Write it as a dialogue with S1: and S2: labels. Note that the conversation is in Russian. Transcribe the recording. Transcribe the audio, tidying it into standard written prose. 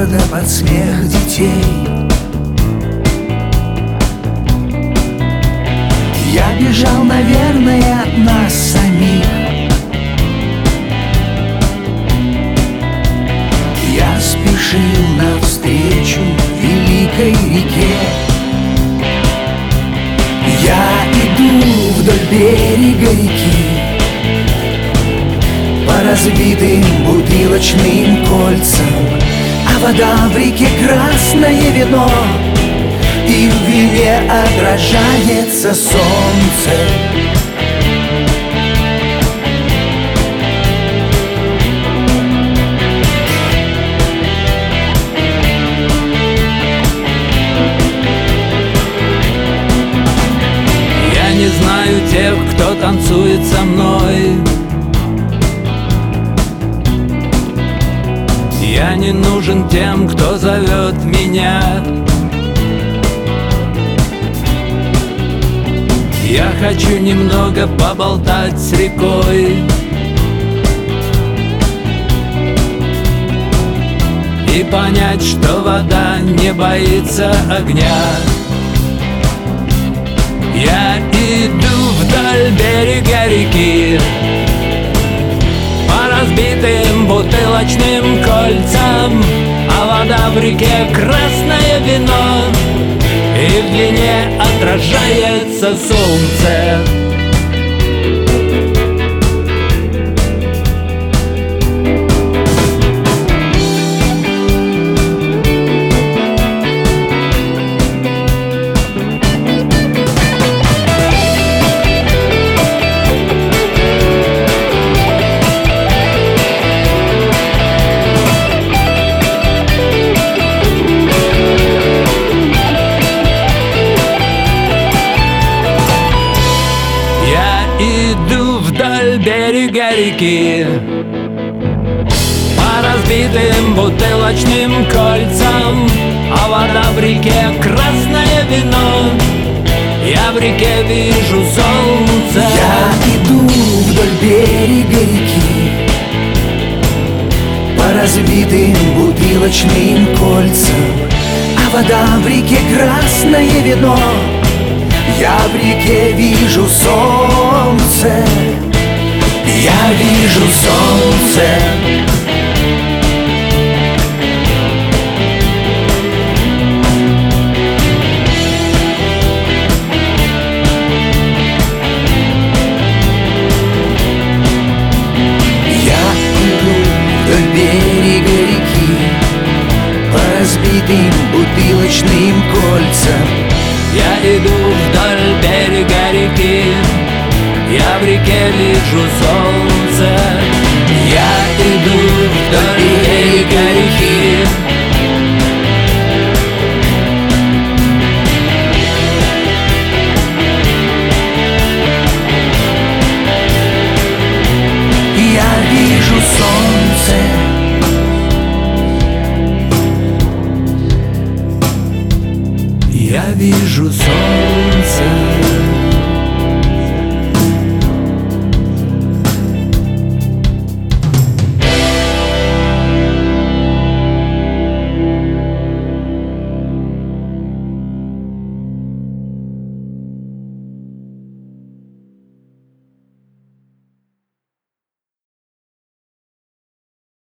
S1: города под смех детей. Я бежал, наверное, от нас самих. Я спешил навстречу великой реке. Я иду вдоль берега реки, по разбитым бутылочным кольцам, а вода в реке красное вино, и в вине отражается солнце.
S2: Я не знаю тех, кто танцует со мной. Я не нужен тем, кто зовет меня. Я хочу немного поболтать с рекой и понять, что вода не боится огня. Я иду вдоль берега реки, по разбитым бутылочным кольцам, а вода в реке красное вино, и в вине отражается солнце. Иду вдоль берега реки, по разбитым бутылочным кольцам, а вода в реке красное вино. Я в реке вижу солнце.
S1: Я иду вдоль берега реки, по разбитым бутылочным кольцам, а вода в реке красное вино. Я в реке вижу солнце. Я вижу солнце. Я иду вдоль берега реки, по разбитым бутылочным кольцам.
S2: Я иду вдоль берега реки, я в реке вижу солнце. Я иду вдоль берега реки.
S1: Я вижу солнце.
S2: Я вижу солнце.